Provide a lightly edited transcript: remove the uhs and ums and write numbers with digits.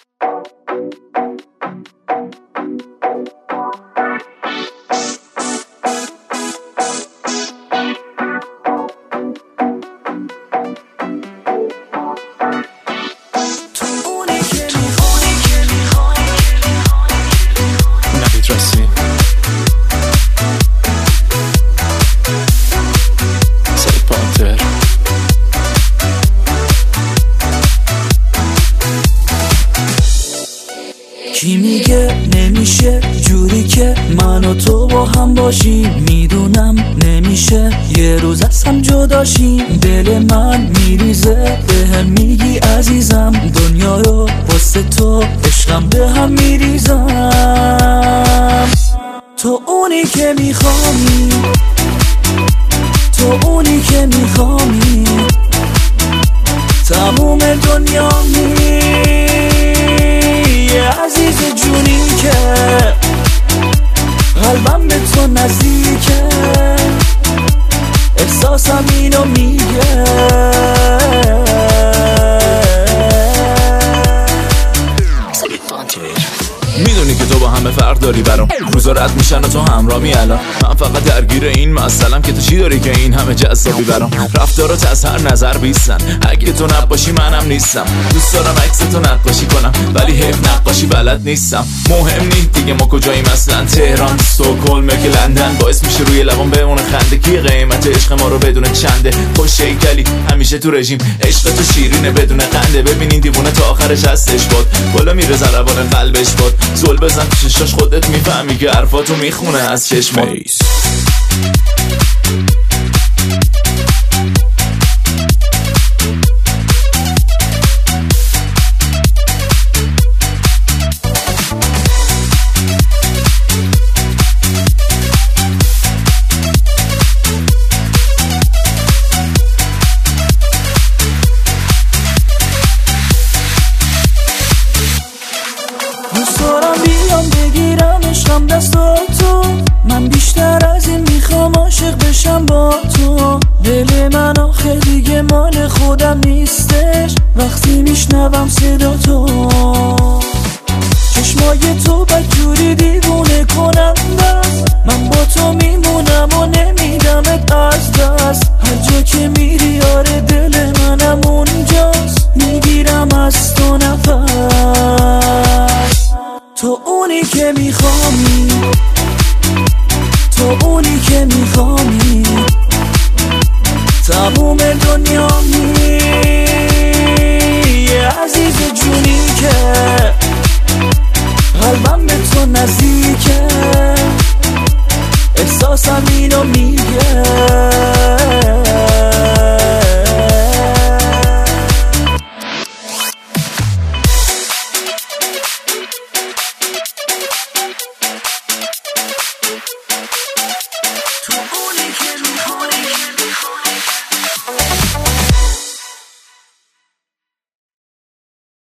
کی میگه نمیشه جوری که من و تو با هم باشیم؟ میدونم نمیشه یه روز از هم جداشیم. دل من میریزه بهم میگی عزیزم، دنیا رو واسه تو عشقم به هم میریزم. تو اونی که میخوامی، تو اونی که میخوامی، تموم دنیامی عزیز جونی که قلبم به تو نزدیکه، احساسم اینو میگه. میدونی که تو با همه فرق داری برام، روزا رد میشن و تو همراه الان. من فقط درگیر این مسئلم که تو چی داری که این همه جذابی برام. رفتارات از هر نظر بیستن، اگه تو نباشی منم نیستم. دوست دارم عکس تو نقاشی کنم ولی حیف نقاشی بلد نیستم. مهم نیست دیگه ما کجاییم اصلا، تهران، استکهلم که لندن. باعث میشه روی لبام بمونه خنده کی قیمت عشق ما رو بدون چنده. خوش هیکلی همیشه تو رژیم، عشق تو شیرینه بدون قنده. ببینین دیوونه تا آخرش هستش بود، بالا میره ضربان قلبش بود. زل بزن تو چشاش خودت میفهمی که حرفاتو میخونه از چشمات. دوست دارم بیام بگیرم عشقم دستاتو، من بیشتر از این میخوام عاشق بشم با تو. دل من آخه دیگه مال خودم نیستش وقتی میشنوم صدا تو. چشمای تو بدجوری دیوونه کنندست، من با تو میمونم و نمیدمت از دست. هر جا که میری آره دل منم اونجاست، میگیرم از تو نفس. تو اونی که میخوامی، تو اونی که میخوامی، تموم دنیامی عزیز جونی که قلبم به تو نزدیکه، احساسم اینو میگه.